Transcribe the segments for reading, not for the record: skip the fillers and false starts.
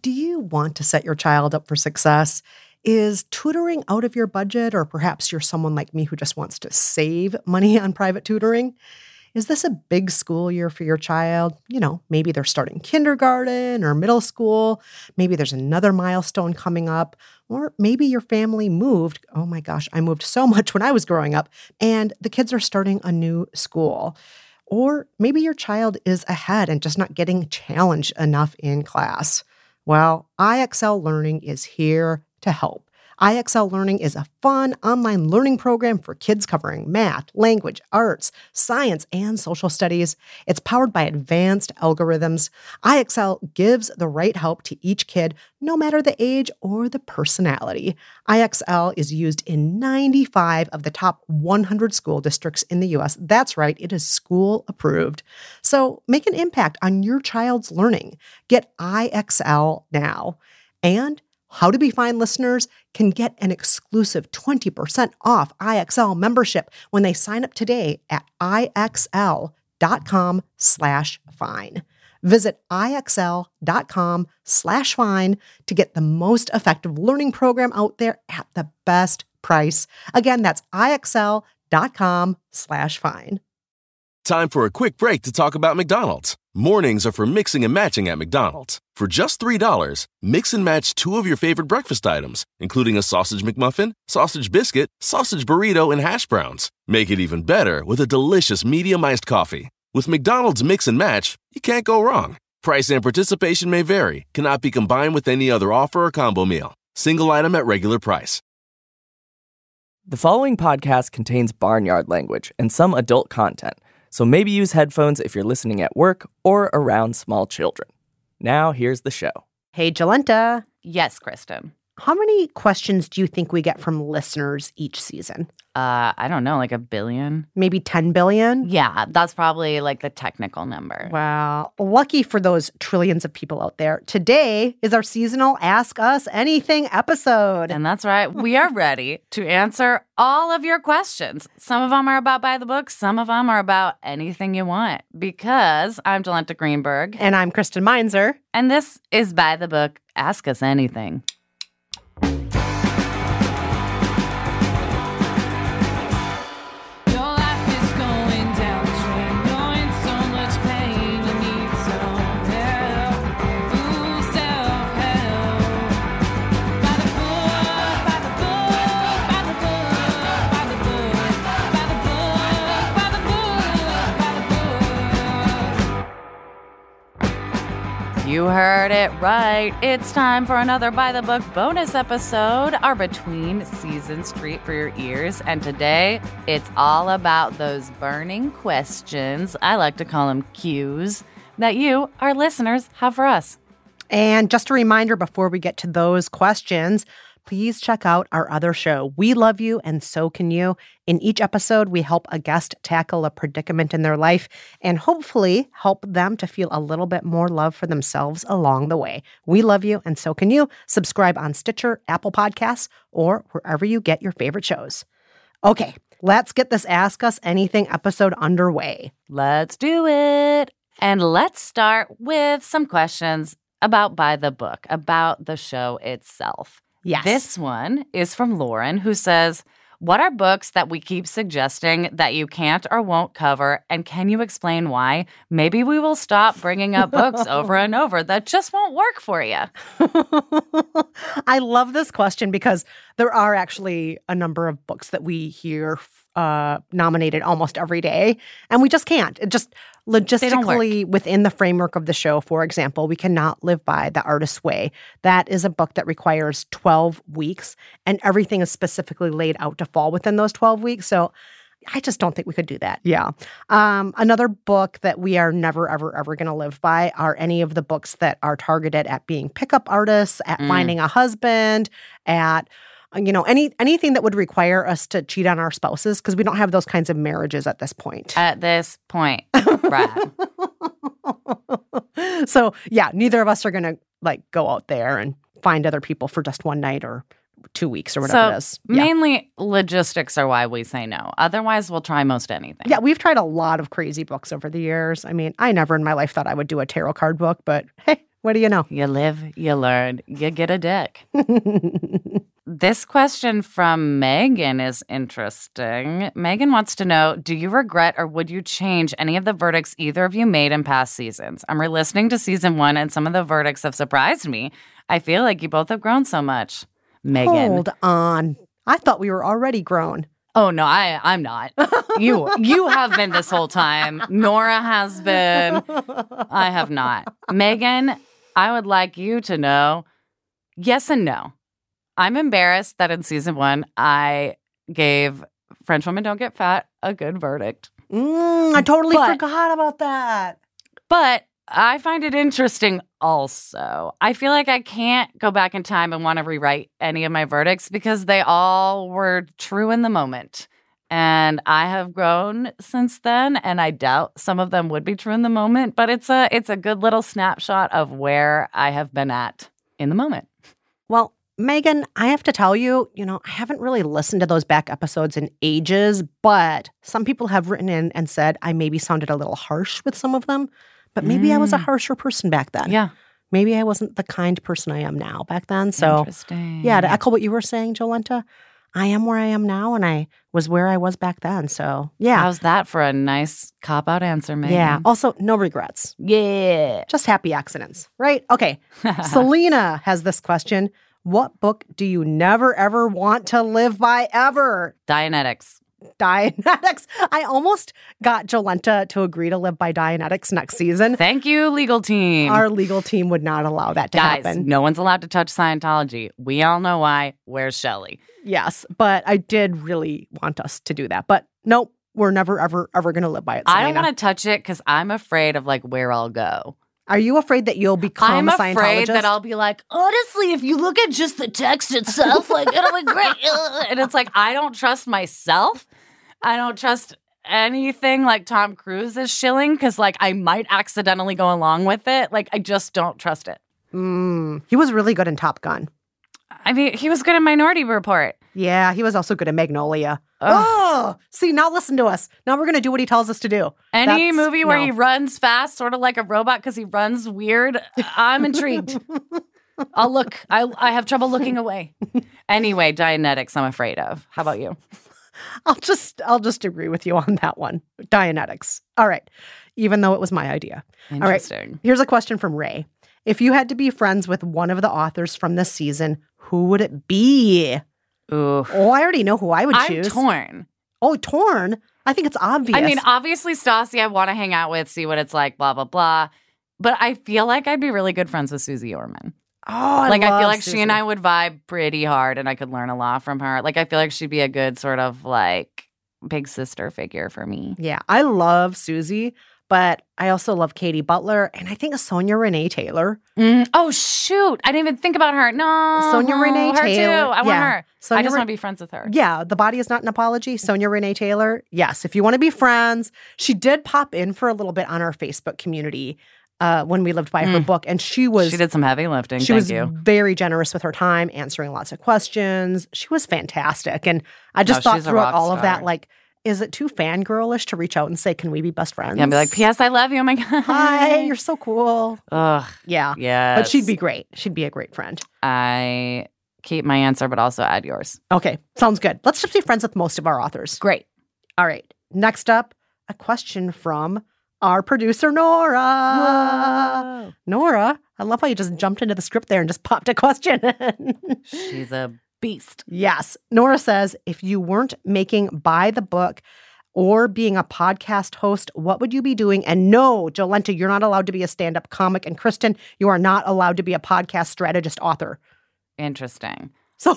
Do you want to set your child up for success? Is tutoring out of your budget, or perhaps you're someone like me who just wants to save money on private tutoring? Is this a big school year for your child? Maybe they're starting kindergarten or middle school. Maybe there's another milestone coming up. Or maybe your family moved. Oh my gosh, I moved so much when I was growing up, and the kids are starting a new school. Or maybe your child is ahead and just not getting challenged enough in class. Well, IXL Learning is here to help. IXL Learning is a fun online learning program for kids covering math, language, arts, science, and social studies. It's powered by advanced algorithms. IXL gives the right help to each kid, no matter the age or the personality. IXL is used in 95 of the top 100 school districts in the U.S. That's right, it is school approved. So make an impact on your child's learning. Get IXL now. And How to Be Fine listeners can get an exclusive 20% off IXL membership when they sign up today at IXL.com/fine. Visit IXL.com/fine to get the most effective learning program out there at the best price. Again, that's IXL.com/fine. Time for a quick break to talk about McDonald's. Mornings are for mixing and matching at McDonald's. For just $3, mix and match 2 of your favorite breakfast items, including a sausage McMuffin, sausage biscuit, sausage burrito, and hash browns. Make it even better with a delicious medium iced coffee. With McDonald's Mix and Match, you can't go wrong. Price and participation may vary. Cannot be combined with any other offer or combo meal. Single item at regular price. The following podcast contains barnyard language and some adult content, so maybe use headphones if you're listening at work or around small children. Now, here's the show. Hey, Jolenta. Yes, Kristen. How many questions do you think we get from listeners each season? I don't know, like 1 billion? Maybe 10 billion? Yeah, that's probably like the technical number. Wow. Lucky for those trillions of people out there. Today is our seasonal Ask Us Anything episode. And that's right. We are ready to answer all of your questions. Some of them are about By the Book. Some of them are about anything you want. Because I'm Jolenta Greenberg. And I'm Kristen Meinzer. And this is By the Book. Ask Us Anything. You heard it right. It's time for another By the Book bonus episode, our between seasons treat for your ears. And today, it's all about those burning questions, I like to call them cues, that you, our listeners, have for us. And just a reminder before we get to those questions, please check out our other show, We Love You and So Can You. In each episode, we help a guest tackle a predicament in their life and hopefully help them to feel a little bit more love for themselves along the way. We Love You and So Can You. Subscribe on Stitcher, Apple Podcasts, or wherever you get your favorite shows. Okay, let's get this Ask Us Anything episode underway. Let's do it. And let's start with some questions about By the Book, about the show itself. Yes. This one is from Lauren, who says, what are books that we keep suggesting that you can't or won't cover, and can you explain why? Maybe we will stop bringing up books over and over that just won't work for you. I love this question because there are actually a number of books that we hear nominated almost every day, and we just can't. It just logistically within the framework of the show, for example, we cannot live by The Artist's Way. That is a book that requires 12 weeks, and everything is specifically laid out to fall within those 12 weeks. So I just don't think we could do that. Yeah. Another book that we are never, ever, ever going to live by are any of the books that are targeted at being pickup artists, at finding a husband, at anything that would require us to cheat on our spouses, because we don't have those kinds of marriages at this point. At this point, Brad. So, yeah, neither of us are going to go out there and find other people for just one night or 2 weeks or whatever it is. Yeah. Mainly logistics are why we say no. Otherwise, we'll try most anything. Yeah, we've tried a lot of crazy books over the years. I mean, I never in my life thought I would do a tarot card book, but hey, What do you know? You live, you learn, you get a dick. This question from Megan is interesting. Megan wants to know, do you regret or would you change any of the verdicts either of you made in past seasons? I'm re-listening to season 1 and some of the verdicts have surprised me. I feel like you both have grown so much. Megan. Hold on. I thought we were already grown. Oh, no, I'm not. You have been this whole time. Nora has been. I have not. Megan, I would like you to know, yes and no. I'm embarrassed that in season 1, I gave French Women Don't Get Fat a good verdict. I totally forgot about that. But I find it interesting also. I feel like I can't go back in time and want to rewrite any of my verdicts because they all were true in the moment. And I have grown since then, and I doubt some of them would be true in the moment. But it's a good little snapshot of where I have been at in the moment. Well, Megan, I have to tell you, I haven't really listened to those back episodes in ages, but some people have written in and said I maybe sounded a little harsh with some of them, but maybe I was a harsher person back then. Yeah. Maybe I wasn't the kind person I am now back then. So, interesting. Yeah, to echo what you were saying, Jolenta, I am where I am now, and I was where I was back then. So, yeah. How's that for a nice cop-out answer, Megan? Yeah. Also, no regrets. Yeah. Just happy accidents, right? Okay. Selena has this question. What book do you never, ever want to live by ever? Dianetics. Dianetics. I almost got Jolenta to agree to live by Dianetics next season. Thank you, legal team. Our legal team would not allow that to happen. Guys, no one's allowed to touch Scientology. We all know why. Where's Shelley? Yes, but I did really want us to do that. But nope, we're never, ever, ever going to live by it, Selena. I don't want to touch it because I'm afraid of where I'll go. Are you afraid that you'll become a Scientologist? I'm afraid that I'll be like, honestly, if you look at just the text itself, it'll be great. And it's I don't trust myself. I don't trust anything Tom Cruise is shilling because I might accidentally go along with it. I just don't trust it. He was really good in Top Gun. I mean, he was good in Minority Report. Yeah, he was also good in Magnolia. Oh, see, now listen to us. Now we're going to do what he tells us to do. Any movie where he runs fast, sort of like a robot because he runs weird, I'm intrigued. I'll look. I have trouble looking away. Anyway, Dianetics I'm afraid of. How about you? I'll just agree with you on that one. Dianetics. All right. Even though it was my idea. Interesting. All right. Here's a question from Ray. If you had to be friends with one of the authors from this season, who would it be? Ooh. Oh, I already know who I would choose. I'm torn. Oh, torn? I think it's obvious. I mean, obviously, Stassi, I want to hang out with, see what it's like, blah, blah, blah. But I feel like I'd be really good friends with Susie Orman. Oh, I feel like Susie. she and I would vibe pretty hard and I could learn a lot from her. I feel like she'd be a good sort of big sister figure for me. Yeah, I love Susie, but I also love Katie Butler and I think Sonia Renee Taylor. Oh, shoot. I didn't even think about her. No. Sonia Renee her Taylor. Too. I want her. Sonia I just want to be friends with her. Yeah, The Body Is Not an Apology. Sonia Renee Taylor. Yes, if you want to be friends. She did pop in for a little bit on our Facebook community when we lived by her book. And she did some heavy lifting. She was very generous with her time, answering lots of questions. She was fantastic. And I just thought throughout all of that, is it too fangirlish to reach out and say, can we be best friends? Yeah, and be like, P.S. I love you. Oh my God. Hi, you're so cool. Ugh. Yeah. Yes. But she'd be great. She'd be a great friend. I keep my answer, but also add yours. Okay. Sounds good. Let's just be friends with most of our authors. Great. All right. Next up, a question from our producer, Nora. Whoa. Nora, I love how you just jumped into the script there and just popped a question in. She's a beast. Yes. Nora says, if you weren't making By the Book or being a podcast host, what would you be doing? And no, Jolenta, you're not allowed to be a stand-up comic. And Kristen, you are not allowed to be a podcast strategist author. Interesting.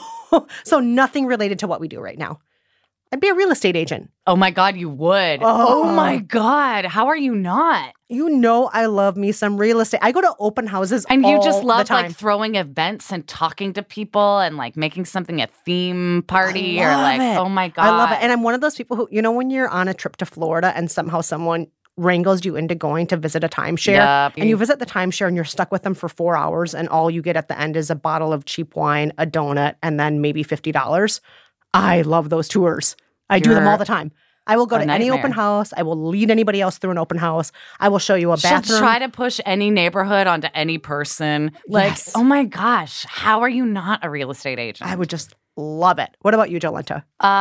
So nothing related to what we do right now. I'd be a real estate agent. Oh my God, you would. Oh my God. How are you not? You know I love me some real estate. I go to open houses and all you just love the time. Throwing events and talking to people and making something a theme party or it. Oh my God. I love it. And I'm one of those people who, when you're on a trip to Florida and somehow someone wrangles you into going to visit a timeshare and you visit the timeshare and you're stuck with them for 4 hours and all you get at the end is a bottle of cheap wine, a donut, and then maybe $50. I love those tours. I do them all the time. I will go A to any nightmare. open house. I will lead anybody else through an open house. I will show you a She'll bathroom. try to push any neighborhood onto any person. Like, Yes. oh my gosh, how are you not a real estate agent? I would just love it. What about you, Jolenta?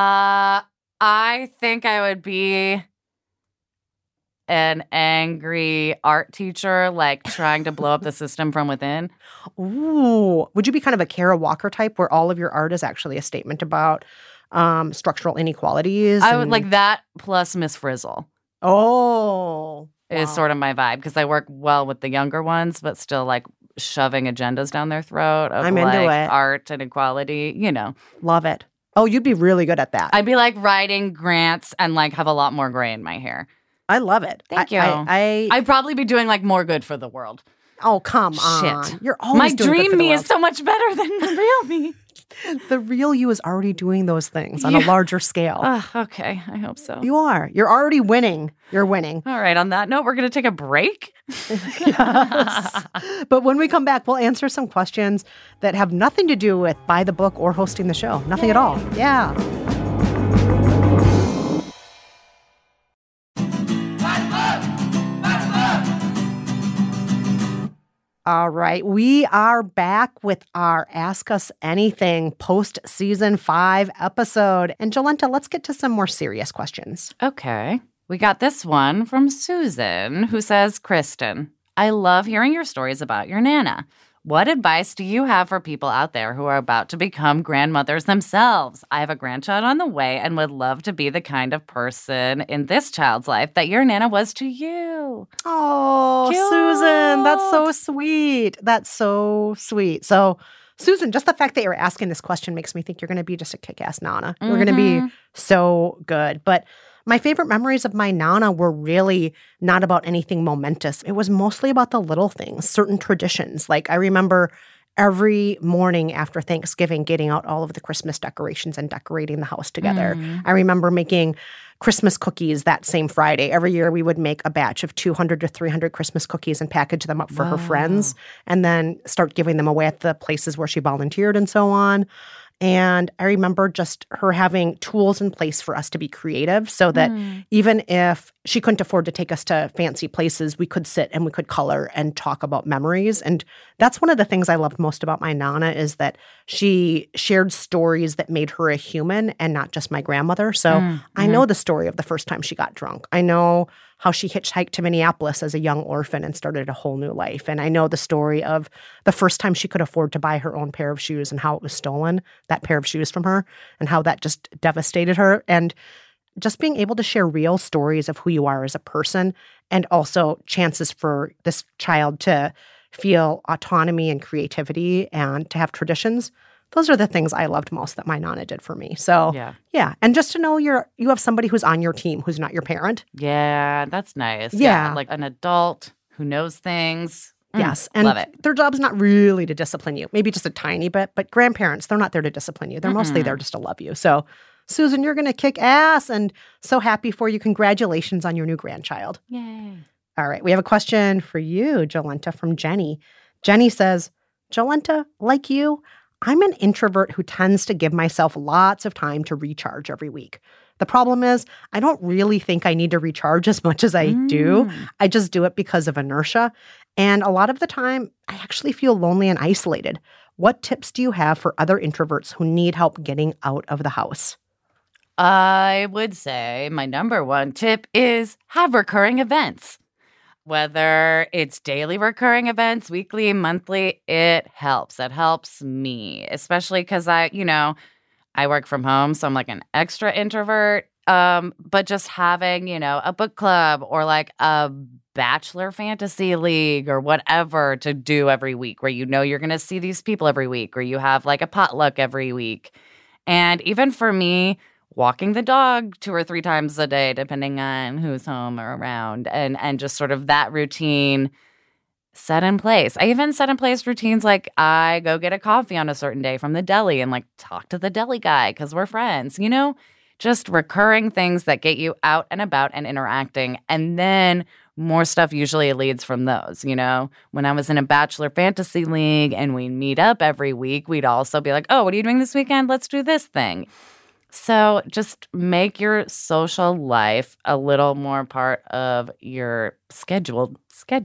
I think I would be an angry art teacher, like trying to blow up the system from within. Ooh. Would you be kind of a Kara Walker type where all of your art is actually a statement about structural inequalities? I would like that plus Miss Frizzle Oh. is wow. sort of my vibe because I work well with the younger ones, but still like shoving agendas down their throat of I'm into like it. art and equality, you know. Love it. Oh, you'd be really good at that. I'd be like writing grants and like have a lot more gray in my hair. I love it. Thank you. I'd probably be doing like more good for the world. oh, come on. Shit. You're always My doing good for dream the me world. is so much better than the real me. The real you is already doing those things on a Yeah. larger scale. Okay, I hope so. You are. You're already winning. You're winning. All right, on that note, we're going to take a break. Yes. But when we come back, we'll answer some questions that have nothing to do with By the Book or hosting the show. Nothing at all. Yeah. All right. We are back with our Ask Us Anything post-season 5 episode. And Jolenta, let's get to some more serious questions. Okay. We got this one from Susan, who says, Kristen, I love hearing your stories about your Nana. What advice do you have for people out there who are about to become grandmothers themselves? I have a grandchild on the way and would love to be the kind of person in this child's life that your Nana was to you. Oh, Cute. Susan, that's so sweet. That's so sweet. So, Susan, just the fact that you're asking this question makes me think you're going to be just a kick-ass Nana. You're going to be so good. But my favorite memories of my Nana were really not about anything momentous. It was mostly about the little things, certain traditions. Like I remember every morning after Thanksgiving getting out all of the Christmas decorations and decorating the house together. I remember making Christmas cookies that same Friday. Every year we would make a batch of 200 to 300 Christmas cookies and package them up for her friends and then start giving them away at the places where she volunteered and so on. And I remember just her having tools in place for us to be creative so that even if she couldn't afford to take us to fancy places, we could sit and we could color and talk about memories. And that's one of the things I loved most about my Nana is that she shared stories that made her a human and not just my grandmother. So I know the story of the first time she got drunk. I know how she hitchhiked to Minneapolis as a young orphan and started a whole new life. And I know the story of the first time she could afford to buy her own pair of shoes and how it was stolen, that pair of shoes from her, and how that just devastated her. And just being able to share real stories of who you are as a person and also chances for this child to feel autonomy and creativity and to have traditions. Those are the things I loved most that my Nana did for me. So, yeah. And just to know you have somebody who's on your team who's not your parent. Yeah, that's nice. Yeah. Like an adult who knows things. Yes. And love it. their job's not really to discipline you, maybe just a tiny bit. But grandparents, they're not there to discipline you. They're mostly there just to love you. So, Susan, you're going to kick ass and so happy for you. Congratulations on your new grandchild. Yay. All right. We have a question for you, Jolenta, from Jenny. Jenny says, Jolenta, like you, I'm an introvert who tends to give myself lots of time to recharge every week. The problem is I don't really think I need to recharge as much as I do. I just do it because of inertia. And a lot of the time, I actually feel lonely and isolated. What tips do you have for other introverts who need help getting out of the house? I would say my number one tip is have recurring events. Whether it's daily recurring events, weekly, monthly, it helps. It helps me, especially because I work from home, so I'm like an extra introvert. But just having, a book club or like a bachelor fantasy league or whatever to do every week where you're going to see these people every week or you have like a potluck every week. And even for me, walking the dog 2 or 3 times a day, depending on who's home or around, and just sort of that routine set in place. I even set in place routines like I go get a coffee on a certain day from the deli and like talk to the deli guy because we're friends, just recurring things that get you out and about and interacting. And then more stuff usually leads from those, When I was in a bachelor fantasy league and we meet up every week, we'd also be like, oh, what are you doing this weekend? Let's do this thing. So just make your social life a little more part of your schedule.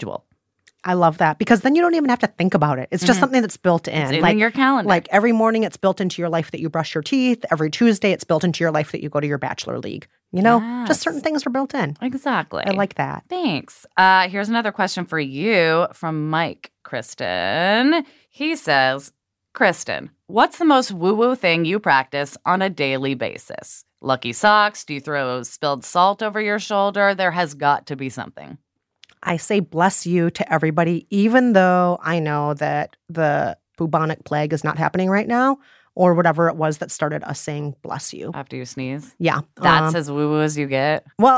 I love that because then you don't even have to think about it. It's just something that's built in. It's in your calendar. Like every morning it's built into your life that you brush your teeth. Every Tuesday it's built into your life that you go to your bachelor league. You know, just certain things are built in. Exactly. I like that. Thanks. Here's another question for you from Mike Kristen. He says, Kristen, what's the most woo-woo thing you practice on a daily basis? Lucky socks? Do you throw spilled salt over your shoulder? There has got to be something. I say bless you to everybody, even though I know that the bubonic plague is not happening right now or whatever it was that started us saying bless you. After you sneeze? Yeah. That's as woo-woo as you get? Well,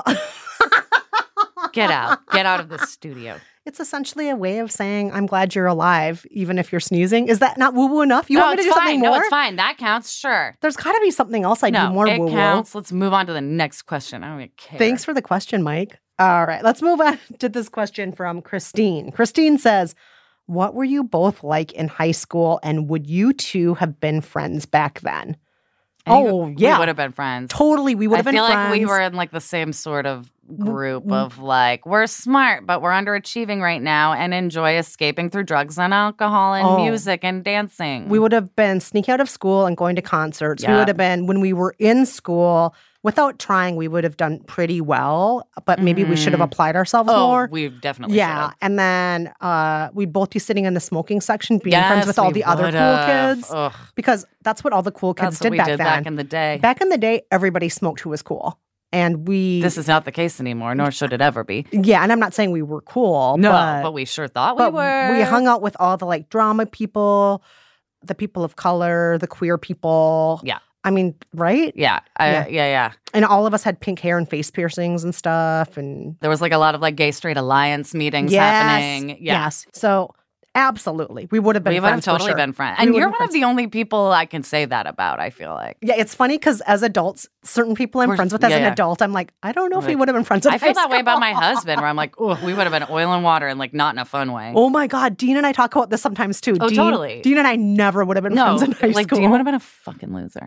Get out. Get out of the studio. it's essentially a way of saying I'm glad you're alive, even if you're sneezing. Is that not woo-woo enough? You want me to do something more? No, it's fine. That counts, sure. There's got to be something else I do more woo-woo. No, it counts. Let's move on to the next question. I don't even care. Thanks for the question, Mike. All right, let's move on to this question from Christine. Christine says, what were you both like in high school, and would you two have been friends back then? We would have been friends. Totally, we would have been friends. I feel like we were in like the same sort of group of like, we're smart, but we're underachieving right now and enjoy escaping through drugs and alcohol and music and dancing. We would have been sneaking out of school and going to concerts. We would have been, when we were in school, without trying, we would have done pretty well, but maybe we should have applied ourselves more. We definitely should have. And then we'd both be sitting in the smoking section being friends with all the other cool kids. Ugh. Because that's what all the cool kids did back then. Back in the day. Back in the day, everybody smoked who was cool. And This is not the case anymore, nor should it ever be. Yeah, and I'm not saying we were cool. No, but we sure thought we were. We hung out with all the like drama people, the people of color, the queer people. Yeah. I mean, right? Yeah. Yeah. And all of us had pink hair and face piercings and stuff. And there was like a lot of like gay straight alliance meetings happening. Yeah. Yes. So absolutely. We would have been friends. We would have totally been friends. And you're one of the only people I can say that about, I feel like. Yeah, it's funny because as adults, certain people I'm friends with as an adult, I'm like, I don't know if we would have been friends. I feel that way about my husband where I'm like, oh, we would have been oil and water and like not in a fun way. Oh my God. Dean and I talk about this sometimes too. Oh, totally. Dean and I never would have been friends in high school. Like Dean would have been a fucking loser.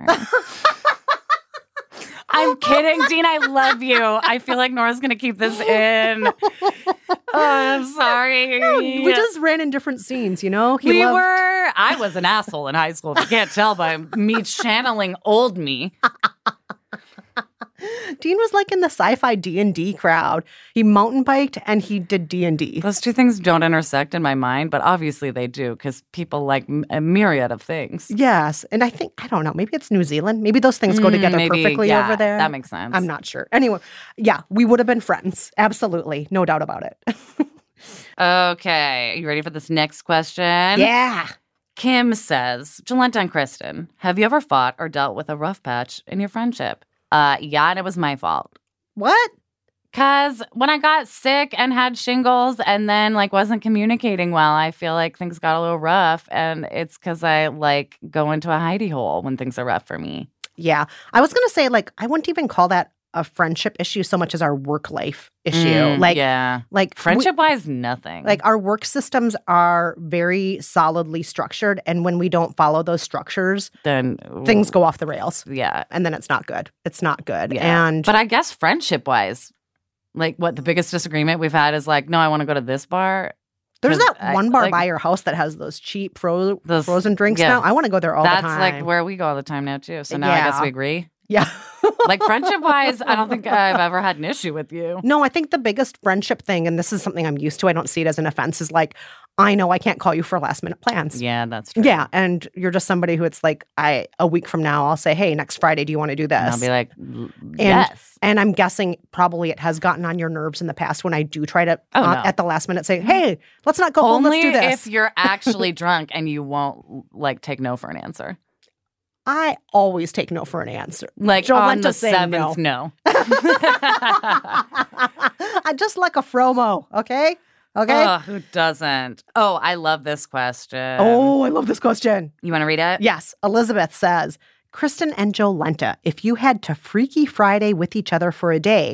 I'm kidding, Dean. I love you. I feel like Nora's going to keep this in. Oh, I'm sorry. We just ran in different scenes, you know? I was an asshole in high school, if you can't tell by me channeling old me. Dean was like in the sci-fi D&D crowd. He mountain biked and he did D&D. Those two things don't intersect in my mind, but obviously they do because people like a myriad of things. Yes. And I don't know, maybe it's New Zealand. Maybe those things go together perfectly over there. That makes sense. I'm not sure. Anyway, yeah, we would have been friends. Absolutely. No doubt about it. Okay. Are you ready for this next question? Yeah. Kim says, Jolenta and Kristen, have you ever fought or dealt with a rough patch in your friendship? Yeah, and it was my fault. What? Because when I got sick and had shingles and then like wasn't communicating well, I feel like things got a little rough. And it's because I like go into a hidey hole when things are rough for me. Yeah. I was going to say like, I wouldn't even call that a friendship issue so much as our work life issue. Like friendship-wise, nothing. Like our work systems are very solidly structured, and when we don't follow those structures, then things go off the rails. Yeah, and then it's not good. It's not good. Yeah. But I guess friendship-wise, like what the biggest disagreement we've had is like, no, I want to go to this bar. There's that one bar by your house that has those cheap frozen drinks now. I want to go there all the time. That's like where we go all the time now too. So now I guess we agree. Yeah. Like friendship-wise, I don't think I've ever had an issue with you. No, I think the biggest friendship thing, and this is something I'm used to, I don't see it as an offense, is like, I know I can't call you for last-minute plans. Yeah, that's true. Yeah, and you're just somebody who it's like, a week from now, I'll say, hey, next Friday, do you want to do this? And I'll be like, yes. And I'm guessing probably it has gotten on your nerves in the past when I do try to, at the last minute, say, hey, let's not go home, let's do this. Only if you're actually drunk and you won't, like, take no for an answer. I always take no for an answer. Like on the 7th, no. I just like a Fromo, okay? Okay? Oh, who doesn't? Oh, I love this question. Oh, I love this question. You want to read it? Yes. Elizabeth says, Kristen and Jolenta, if you had to Freaky Friday with each other for a day,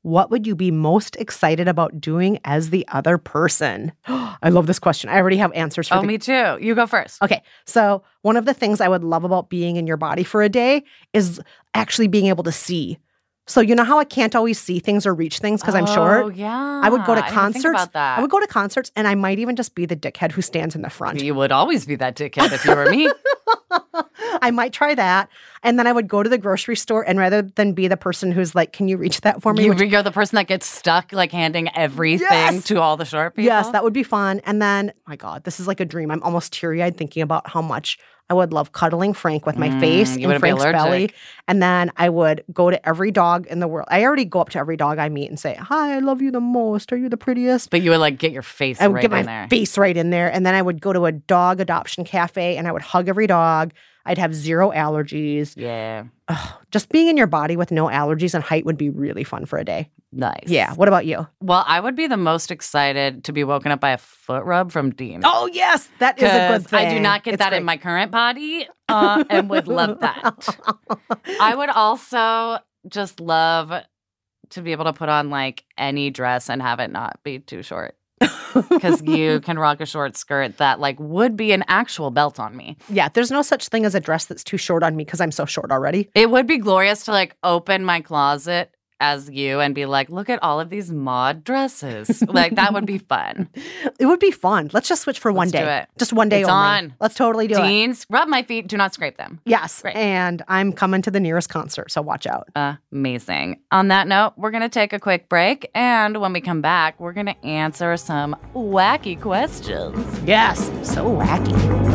what would you be most excited about doing as the other person? I love this question. I already have answers for me too. You go first. Okay. So one of the things I would love about being in your body for a day is actually being able to see. So you know how I can't always see things or reach things because I'm short? Oh, yeah. I would go to I didn't concerts. think about that. I would go to concerts and I might even just be the dickhead who stands in the front. You would always be that dickhead if you were me. I might try that. And then I would go to the grocery store and rather than be the person who's like, can you reach that for me? You're the person that gets stuck like handing everything to all the short people? Yes, that would be fun. And then, my God, this is like a dream. I'm almost teary-eyed thinking about how much I would love cuddling Frank with my face in Frank's belly. And then I would go to every dog in the world. I already go up to every dog I meet and say, hi, I love you the most. Are you the prettiest? But you would like get your face I would right get in my there. face right in there. And then I would go to a dog adoption cafe and I would hug every dog. I'd have 0 allergies. Yeah. Just being in your body with no allergies and height would be really fun for a day. Nice. Yeah. What about you? Well, I would be the most excited to be woken up by a foot rub from Dean. Oh, yes. That is a good thing. I do not get that in my current body and would love that. I would also just love to be able to put on like any dress and have it not be too short. Because you can rock a short skirt that like would be an actual belt on me. Yeah, there's no such thing as a dress that's too short on me because I'm so short already. It would be glorious to like open my closet as you and be like, look at all of these mod dresses. Like that would be fun. It would be fun. Let's just switch for one day. Do it. Just one day it's only. On. Let's totally do it. Deans, rub my feet. Do not scrape them. Yes. Great. And I'm coming to the nearest concert, so watch out. Amazing. On that note, we're going to take a quick break. And when we come back, we're going to answer some wacky questions. Yes. So wacky.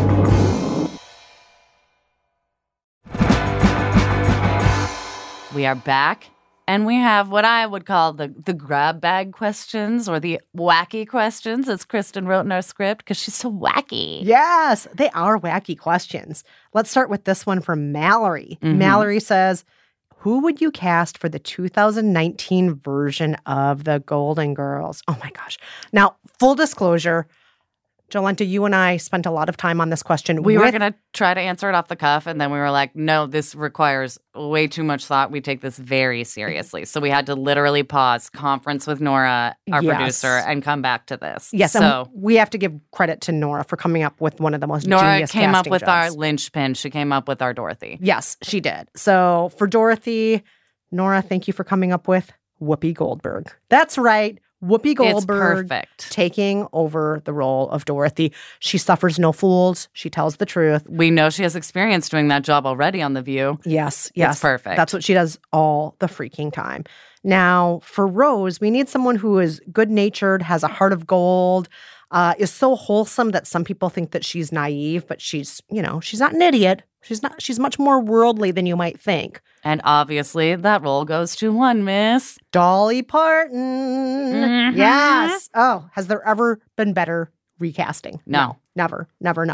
We are back. And we have what I would call the grab bag questions or the wacky questions, as Kristen wrote in our script, because she's so wacky. Yes, they are wacky questions. Let's start with this one from Mallory. Mm-hmm. Mallory says, who would you cast for the 2019 version of the Golden Girls? Oh, my gosh. Now, full disclosure, Jolenta, you and I spent a lot of time on this question. We were going to try to answer it off the cuff, and then we were like, no, this requires way too much thought. We take this very seriously. So we had to literally pause, conference with Nora, our producer, and come back to this. Yes, so and we have to give credit to Nora for coming up with one of the most genius Nora came up with jobs. our linchpin. She came up with our Dorothy. Yes, she did. So for Dorothy, Nora, thank you for coming up with Whoopi Goldberg. That's right. Whoopi Goldberg taking over the role of Dorothy. She suffers no fools. She tells the truth. We know she has experience doing that job already on The View. Yes. It's perfect. That's what she does all the freaking time. Now, for Rose, we need someone who is good-natured, has a heart of gold, is so wholesome that some people think that she's naive, but she's not an idiot. She's much more worldly than you might think. And obviously, that role goes to one Miss Dolly Parton. Mm-hmm. Yes. Oh, has there ever been better recasting? No. Never.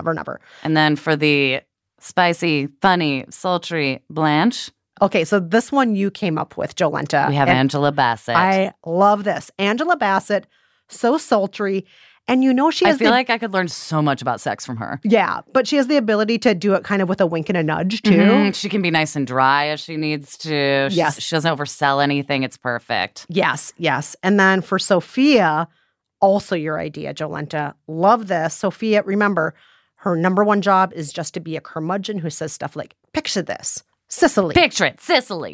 And then for the spicy, funny, sultry Blanche. Okay, so this one you came up with, Jolenta. We have Angela Bassett. I love this. Angela Bassett, so sultry. And you know she has I feel like I could learn so much about sex from her. Yeah, but she has the ability to do it kind of with a wink and a nudge, too. Mm-hmm. She can be nice and dry as she needs to. Yes. She doesn't oversell anything. It's perfect. Yes. And then for Sophia, also your idea, Jolenta. Love this. Sophia, remember, her number one job is just to be a curmudgeon who says stuff like, picture this, Sicily. Picture it, Sicily,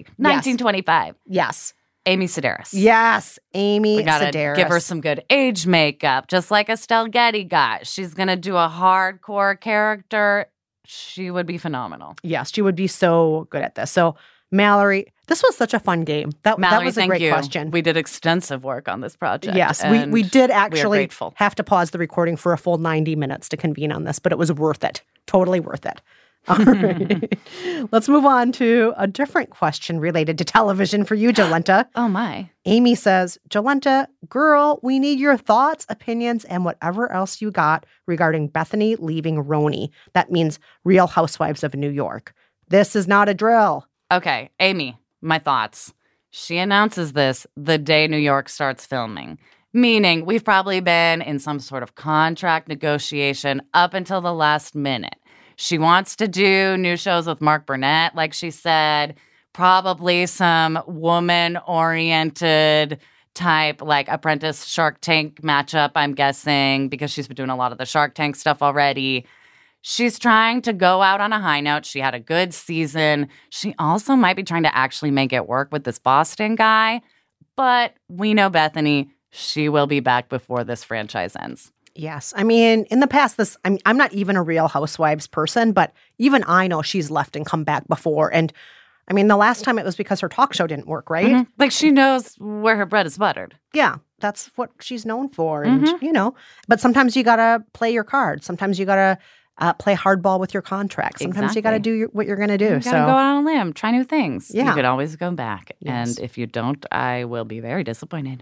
1925. Yes. Amy Sedaris. Yes, Amy We gotta Sedaris. give her some good age makeup, just like Estelle Getty got. She's going to do a hardcore character. She would be phenomenal. Yes, she would be so good at this. So, Mallory, this was such a fun game. That was a great question. We did extensive work on this project. Yes, we did actually grateful. have to pause the recording for a full 90 minutes to convene on this, but it was worth it. Totally worth it. All right. Let's move on to a different question related to television for you, Jolenta. Oh, my. Amy says, Jolenta, girl, we need your thoughts, opinions, and whatever else you got regarding Bethany leaving Roni. That means Real Housewives of New York. This is not a drill. Okay, Amy, my thoughts. She announces this the day New York starts filming, meaning we've probably been in some sort of contract negotiation up until the last minute. She wants to do new shows with Mark Burnett, like she said. probably some woman-oriented type, like Apprentice Shark Tank matchup, I'm guessing, because she's been doing a lot of the Shark Tank stuff already. She's trying to go out on a high note. She had a good season. She also might be trying to actually make it work with this Boston guy. But we know Bethany. She will be back before this franchise ends. Yes. I mean, in the past, I'm not even a Real Housewives person, but even I know she's left and come back before. And I mean, the last time it was because her talk show didn't work, right? Mm-hmm. Like, she knows where her bread is buttered. Yeah. That's what she's known for. And, but sometimes you got to play your cards. Sometimes you got to play hardball with your contract. Sometimes you got to do what you're going to do. You got to go out on a limb, try new things. Yeah. You could always go back. Yes. And if you don't, I will be very disappointed.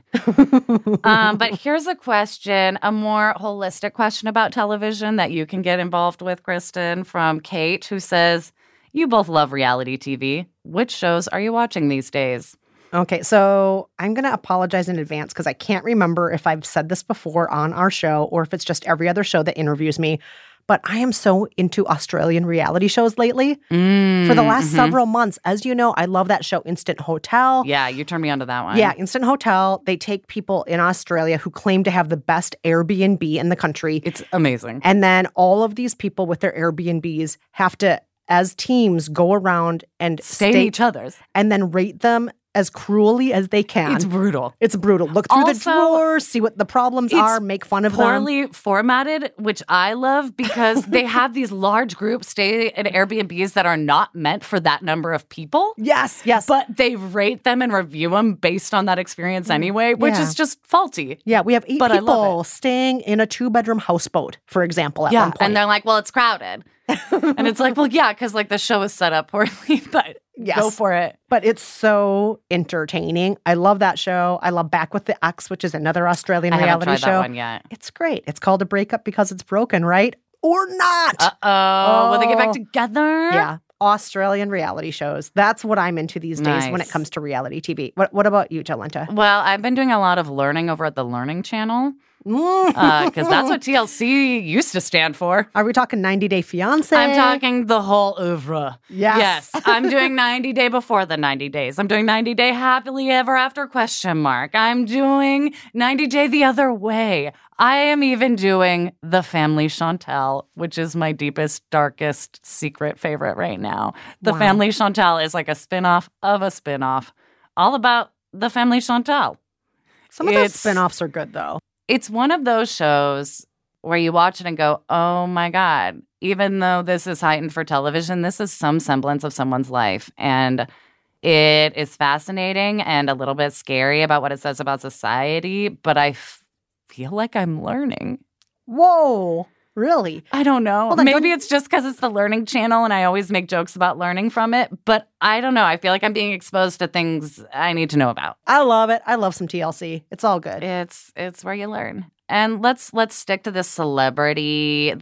But here's a question, a more holistic question about television that you can get involved with, Kristen, from Kate, who says, you both love reality TV. Which shows are you watching these days? Okay, so I'm going to apologize in advance because I can't remember if I've said this before on our show or if it's just every other show that interviews me. But I am so into Australian reality shows lately. For the last several months, as you know, I love that show Instant Hotel. Yeah, you turned me on to that one. Yeah, Instant Hotel. They take people in Australia who claim to have the best Airbnb in the country. It's amazing. And then all of these people with their Airbnbs have to, as teams, go around and Stay each other's. and then rate them as cruelly as they can. It's brutal. It's brutal. Look through the Also, drawers, see what the problems are, make fun of them. Poorly formatted, which I love because they have these large groups stay in Airbnbs that are not meant for that number of people. Yes. But they rate them and review them based on that experience anyway, which is just faulty. Yeah, we have 8 But I love people it. staying in a 2-bedroom houseboat, for example, at one point. And they're like, well, it's crowded. And it's like, well, yeah, because like the show is set up poorly, but go for it. But it's so entertaining. I love that show. I love Back with the Ex, which is another Australian reality haven't tried show. that one yet. It's great. It's called A Breakup Because It's Broken, right? Or not. Uh-oh. Will they get back together? Yeah. Australian reality shows. That's what I'm into these days when it comes to reality TV. What about you, Jolenta? Well, I've been doing a lot of learning over at the Learning Channel. Because that's what TLC used to stand for. Are we talking 90 Day Fiancé? I'm talking the whole oeuvre. Yes. I'm doing 90 Day Before the 90 Days. I'm doing 90 Day Happily Ever After ? I'm doing 90 Day the Other Way. I am even doing The Family Chantal, which is my deepest, darkest, secret favorite right now. The Family Chantal is like a spinoff of a spinoff, all about the Family Chantal. Some of those spinoffs are good, though. It's one of those shows where you watch it and go, oh my God, even though this is heightened for television, this is some semblance of someone's life. And it is fascinating and a little bit scary about what it says about society, but I feel like I'm learning. Whoa. Really? I don't know. Well, Maybe it's just because it's the Learning Channel and I always make jokes about learning from it, but I don't know. I feel like I'm being exposed to things I need to know about. I love it. I love some TLC. It's all good. It's where you learn. And let's stick to the celebrity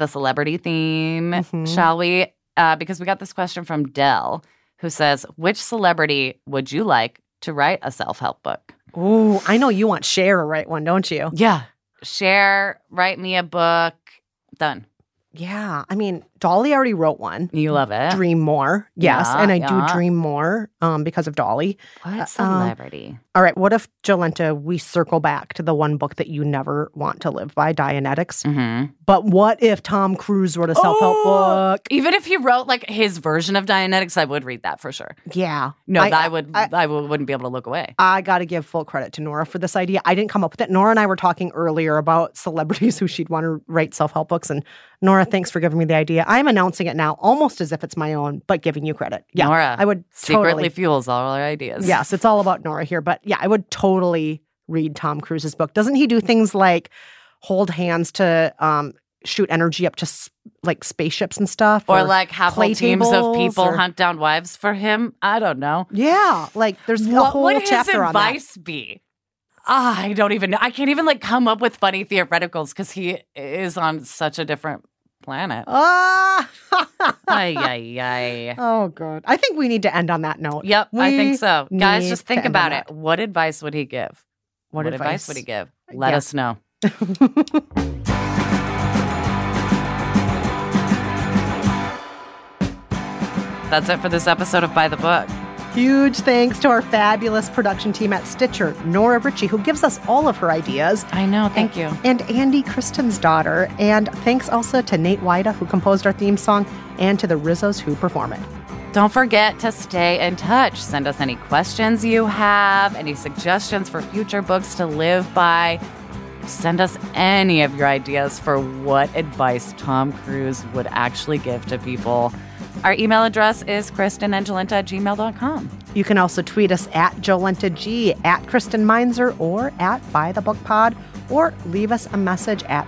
theme, shall we? Because we got this question from Dell, who says, which celebrity would you like to write a self-help book? Ooh, I know you want Cher to write one, don't you? Yeah. Cher, write me a book. Done. Yeah. I mean, Dolly already wrote one. You love it. Dream More. Yes. Yeah, and I do dream more because of Dolly. What celebrity? All right. What if, Jolenta, we circle back to the one book that you never want to live by, Dianetics? Mm-hmm. But what if Tom Cruise wrote a self-help book? Even if he wrote like his version of Dianetics, I would read that for sure. Yeah. No, I wouldn't be able to look away. I got to give full credit to Nora for this idea. I didn't come up with it. Nora and I were talking earlier about celebrities who she'd want to write self-help books. And Nora, thanks for giving me the idea. I'm announcing it now almost as if it's my own, but giving you credit. Yeah, Nora, I would secretly fuels all our ideas. Yes, it's all about Nora here. But yeah, I would totally read Tom Cruise's book. Doesn't he do things like hold hands to shoot energy up to like spaceships and stuff? Or like have whole teams of people or hunt down wives for him? I don't know. Yeah, like there's a What whole would his chapter on that. advice be? I don't even know. I can't even like come up with funny theoreticals because he is on such a different planet. Ah! Ay, ay, ay. Oh, good. I think we need to end on that note. Yep, I think so. Guys, need just to think end on about it. that. What advice would he give? What advice would he give? Let Yeah. us know. That's it for this episode of By the Book. Huge thanks to our fabulous production team at Stitcher, Nora Ritchie, who gives us all of her ideas. I know, thank you. And Andy, Kristen's daughter. And thanks also to Nate Wida, who composed our theme song, and to the Rizzos who perform it. Don't forget to stay in touch. Send us any questions you have, any suggestions for future books to live by. Send us any of your ideas for what advice Tom Cruise would actually give to people. Our email address is kristenandjolenta@gmail.com. You can also tweet us at JolentaG, at Kristen Meinzer, or at By the Book Pod, or leave us a message at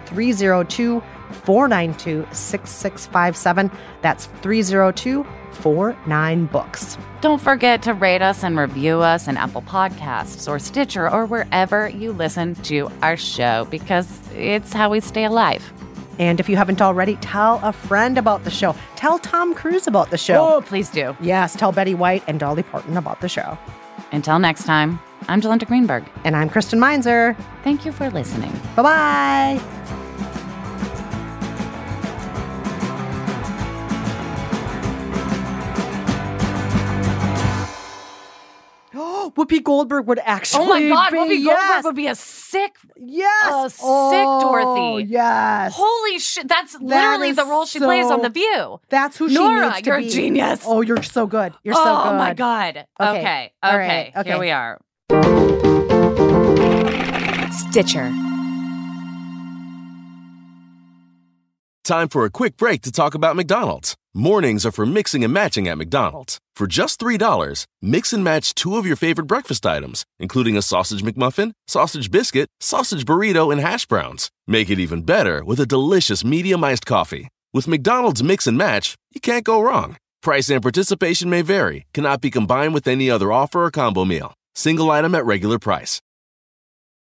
302-492-6657. That's 302-49-BOOKS. Don't forget to rate us and review us in Apple Podcasts or Stitcher or wherever you listen to our show, because it's how we stay alive. And if you haven't already, tell a friend about the show. Tell Tom Cruise about the show. Oh, please do. Yes, tell Betty White and Dolly Parton about the show. Until next time, I'm Jolenta Greenberg. And I'm Kristen Meinzer. Thank you for listening. Bye-bye. Whoopi Goldberg would actually Oh my God, be, Whoopi yes. Goldberg would be a sick Dorothy. Yes. Holy shit, that's literally is the role she plays on The View. That's who Nora, she needs to you're be. a genius. Oh, you're so good. You're so good. Oh my God. Okay. All right. Okay. Here we are. Stitcher. Time for a quick break to talk about McDonald's. Mornings are for mixing and matching at McDonald's. For just $3, mix and match 2 of your favorite breakfast items, including a sausage McMuffin, sausage biscuit, sausage burrito, and hash browns. Make it even better with a delicious medium iced coffee. With McDonald's Mix and Match, you can't go wrong. Price and participation may vary, cannot be combined with any other offer or combo meal. Single item at regular price.